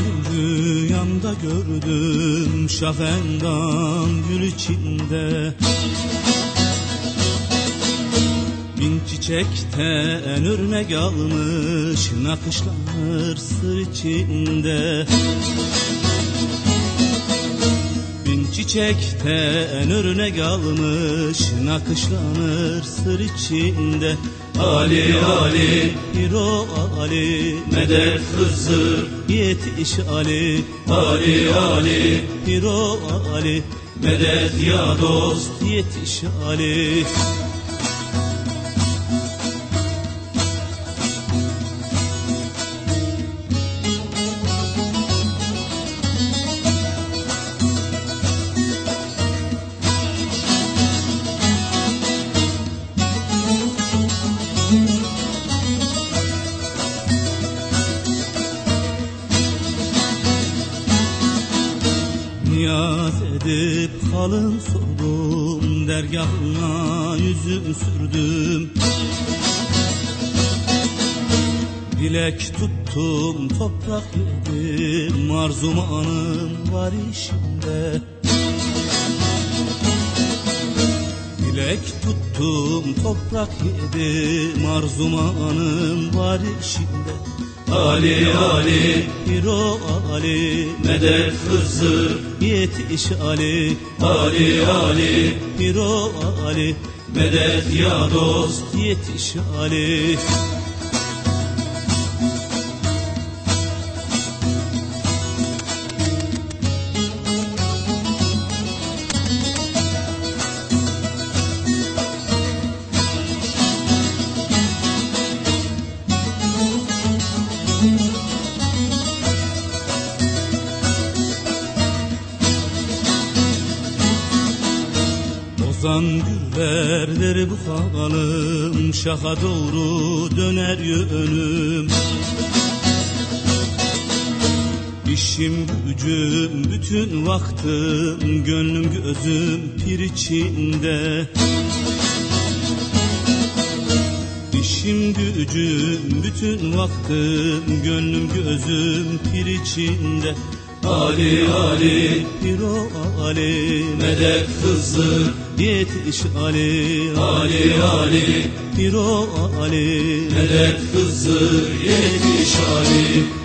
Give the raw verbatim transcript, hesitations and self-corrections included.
Ali rüyamda gördüm şafendan gül içinde. Bin çiçekten örnek almış nakışlanır sır içinde. Bin çiçekten örnek almış nakışlanır sır içinde. Ali Ali bir o Ali medet Hızır yetiş Ali. Ali Ali bir o Ali medet ya dost yetiş Ali. Niyaz edip halın sordum, dergahına yüzüm sürdüm. Dilek tuttum, toprak yedim, arzumanım var işimde. Dilek tuttum, toprak yedim, arzumanım var işimde. Ali Ali bir o Ali medet Hızır yetiş Ali. Ali Ali bir o Ali medet ya dost yetiş Ali. Ozan güllerdir bu halım, şaha doğru döner yönüm. İşim gücüm bütün vaktim, gönlüm gözüm pir içinde. İşim gücüm bütün vaktim, gönlüm gözüm pir içinde. Ali Ali bir o Ali medet Hızır yetiş Ali. Ali Ali bir o Ali medet Hızır yetiş Ali.